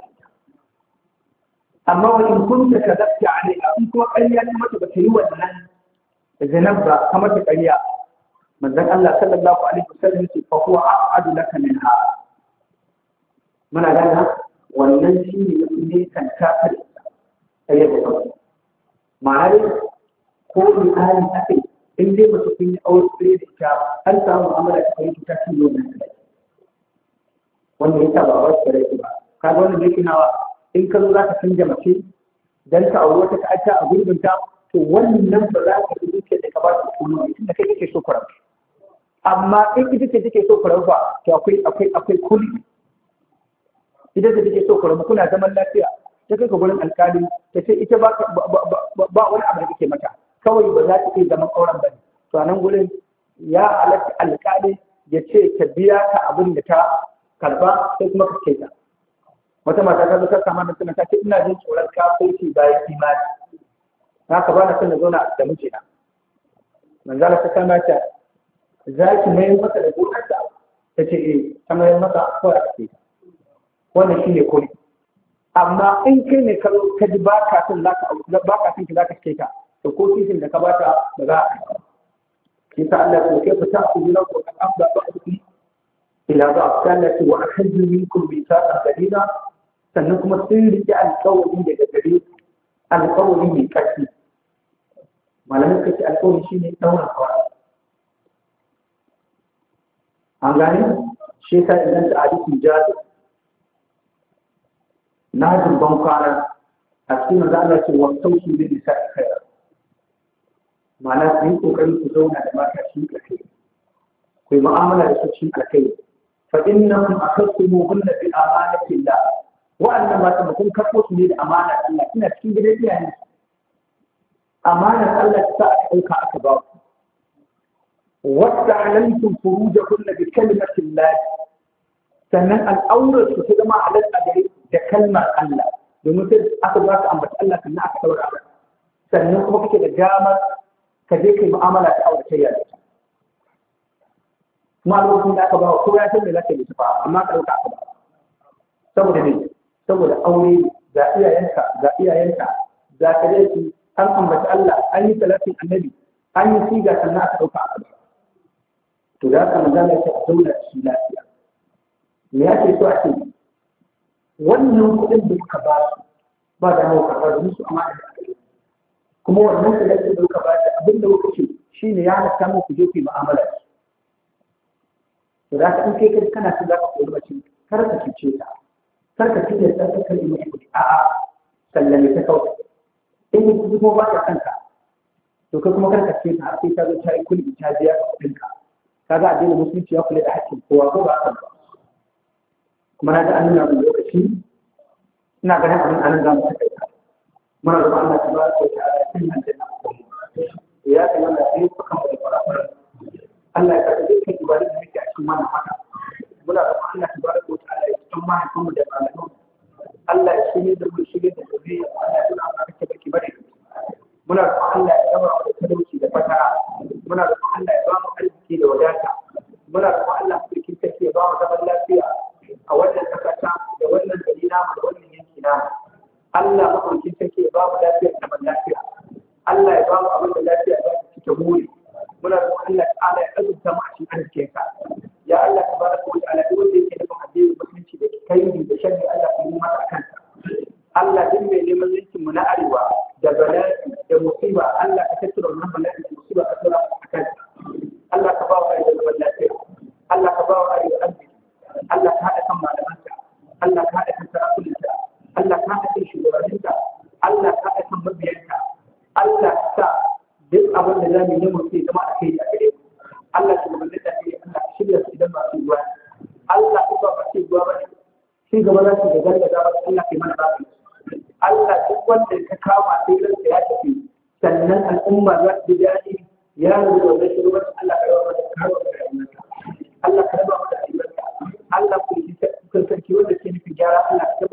amma wa in kunta kadabta alaiha in kuma ƙarya ta mata ba ta yi wannan zinan ba kamar ta ƙarya manzon Allah sallallahu alaihi wasallam ce fa huwa a'adu laka minha muna gana wannan shi ne kan kafir a yadda ba ma'ana ko ni ayin akai in dai ba su kun yi aure da ita an samu mu'amala ta kai ta cikin wannan sai wanda ya ba wasu da ba kaga wannan da yake nawa in ka zo za ka canja mace dan ka aure wata ta'adda a gurbin ta to wannan ba za ka yi duke da ka ba ta kuma inda kai kake so ku rabu amma in ita ce take so ku rabu to akwai kuli idan da take so ku rabu kuna zaman lafiya ta kai ka gurin alkali ta ce ita ba wani abu da kake mata kawai ba za ta iya zaman auren ba to a nan gurin ya halatta alkali ya ce ta biya ka abin da ta karba sai kuma ka kai ta wata mata ta zo ta kama da tana ta ce ina jin tsoron kafirci bayan imani haka ba na son na zauna da mijina manzala ta kama ta za ki mayar masa da gonarta ta ce ta mayar masa kawai a ce wannan shi ne kuri amma in kai ne ka ji ba ka son ki za ka ce ta to ko titin da ka ba ta ba za a yi ta Allah ko kai fita ku jira ko kan abda ba ku ila ba kana ce wa ahaddu minkum bi sa'an dalila sannan kuma sun riƙe alƙawari daga gare alƙawari mai ƙarfi malamin kace alƙawari shine daura kawai an gane shi ka idan ta hadisin jabir na jin kwana a cikin manzo Allah ce wa tausu bi nisa'i khair ma'ana su yi kokari ku zauna da mata shi kai ku yi mu'amala da su shi kai fa innakum akhadtumuhunna bi amanati Allah wa'annan mata kun karɓo su ne da amana Allah ina cikin gidan iyayen amanar Allah ta aka ɗauka aka ba ku واستعلنتم فروجهن بكلمة الله sannan al'aurar su ta zama halatta gare da kalmar Allah domin sai aka za ka ambaci Allah sannan aka daura aure sannan kuma kake da damar ka je kai mu'amala ta aure ta yaya kuma lokacin da aka ba ko ya san me zaka yi tafa amma ka dauka aka ba saboda ne saboda aure ga iyayenka za ka je ki an ambaci Allah an yi salatin annabi an yi siga sannan aka dauka aka ba to da haka manzo Allah ya ce a zauna shi lafiya me yake so a ce wannan kuɗin da kuka ba su ba da hau karɓar da musu amana da aka kuma wannan kuɗin da kuka ba su abin da kuka ce shi ne ya halatta mu ku je ku yi mu'amala to da haka in kai kana so za ka koyi mace kar ka cuce ta kar ka cuce ta ta kalli mai kuɗi a'a sallame ta kawai in ku kuma ba ta kanka to kai kuma kar ka ce ta har sai ta zo ta yi kulli ta biya kuɗinka kaga addinin musulunci ya kula da haƙƙin kowa ko ba haka ba kuma na ga an nuna mun lokaci ina ganin abin anan za mu saka muna roƙon Allah tabaraka wa ta'ala ya sanya aljanna ya kai mana sai suka mu da fara Allah ya kaɗa dukkan ibadun da muke a cikin wannan haka muna roƙon Allah tabaraka wa ta'ala ya cikin mahaifinmu da malaman Allah ya shirye da mu shirye da gobe Allah ya nuna mana kake baki bare muna roƙon Allah ya zama da talauci da fatara muna roƙon Allah ya ba mu arziki da wadata muna roƙon Allah cikin take ya ba mu zaman lafiya a wannan kasata da wannan gari namu da wannan yanki namu Allah mafarkin take ya ba mu lafiya da zaman lafiya Allah ya ba mu abin da lafiya za ta cike muri muna roƙon Allah ta'ala ya azurta mu a cikin arzikinka ya Allah tabaraka wa ta'ala duk wanda yake da addinin musulunci da kai da sharri Allah ya yi masa kansa Allah din mai neman yankin mu na arewa da bala'i da musiba Allah ka tattara wannan bala'i da musiba ka tura a kansa Allah ka ba wa arewa zaman lafiya Allah ka ba wa arewa arziki Allah ka haɗa kan malamanka Allah ka haɗa kan sarakunanka Allah ka haɗa kan shugabanninka Allah ka haɗa kan mabiyanka Allah ka sa duk abin da zamu yi mu sai zama a kai a gare Allah shugabannin da ke Allah ka shirya su idan ba su ruwa Allah ka ba su ruwa ba shi gaba za su ga gallaza ba Allah kai mana ba Allah duk wanda ka kama sai ranka ya tafi sannan al'umma za su ji daɗi ya rubuta wannan shugabanci Allah ka yawa da karo da rayuwarka Allah ka raba mu da rayuwarka Allah ku yi sarki wanda ke nufin gyara Allah ka